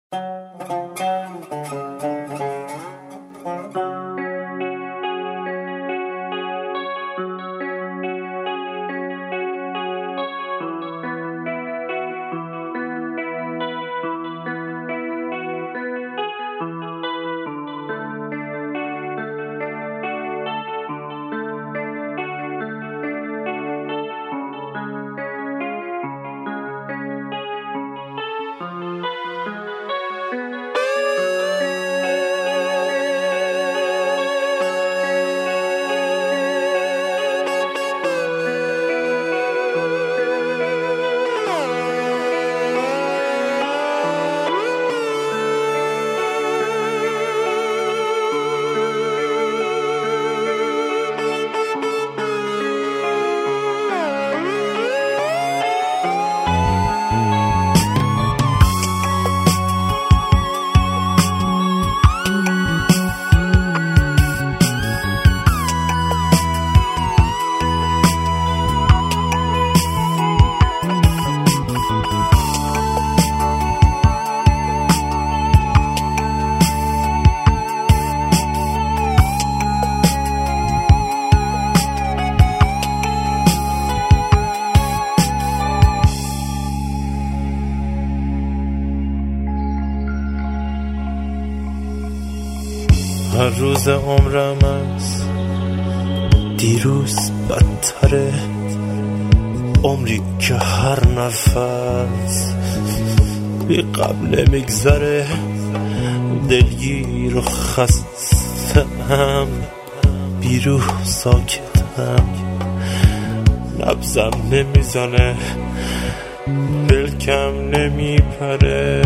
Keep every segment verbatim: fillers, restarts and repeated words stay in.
هر روز عمرم از دیروز بدتره، عمری که هر نفس بی قبل میگذره، دلگیر و خستم، بیروح ساکتم، نبضم نمیزنه، دل کم نمیپره،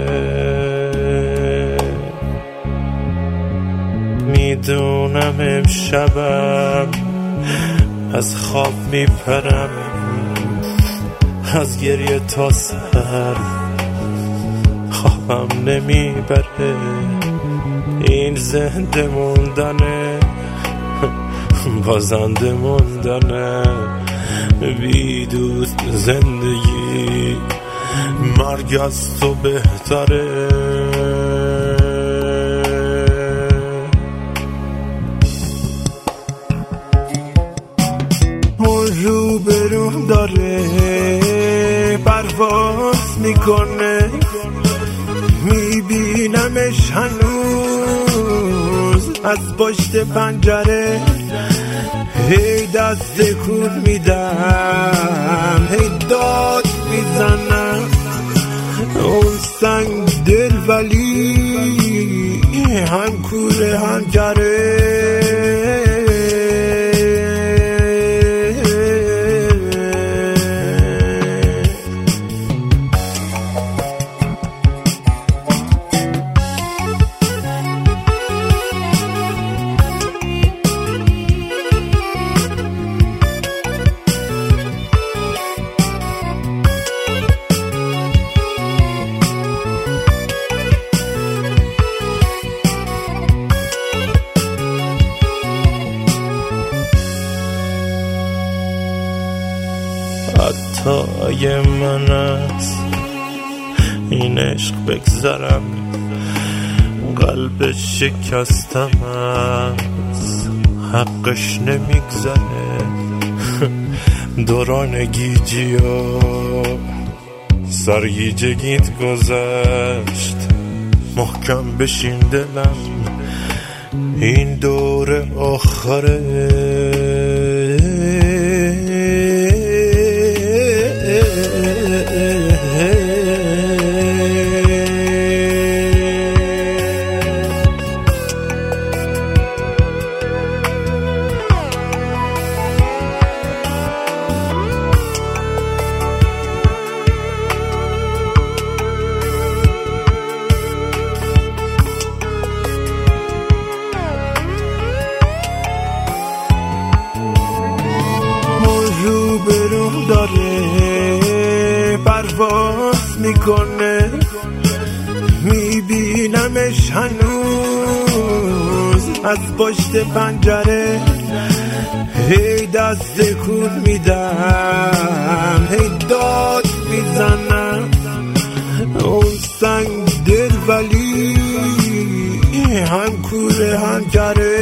میدونم امشبم از خواب میپرم، از گریه تا سر خوابم نمیبره، این زنده موندنه بازنده موندنه، بی دوست زندگی مرگ از تو بهتره. رو به رو داره پرواز میکنه، میبینمش هنوز از پشت پنجره، هی دست کن میدم، هی داد میزنم، اون سنگ دل ولی هم کوره هم گره، حتی اگه من از این عشق بگذرم، قلب شکستم از حقش نمیگذره، دوران گیجی و سرگیجگیت گذشت، محکم بشین دلم این دور آخره، رو به رو داره پرواز میکنه، میبینمش هنوز از پشت پنجره، هی دست کن میدم، هی داد میزنم، اون سنگ دل ولی هم کوره هم کره